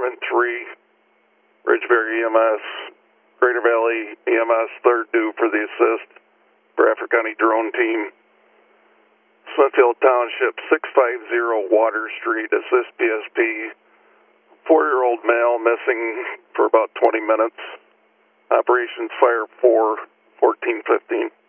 Norman 3, Ridgeberry EMS, Greater Valley EMS, 3rd due for the assist, Bradford County drone team. Smithfield Township, 650 Water Street, assist PSP. 4-year-old male missing for about 20 minutes. Operations Fire 4, 1415.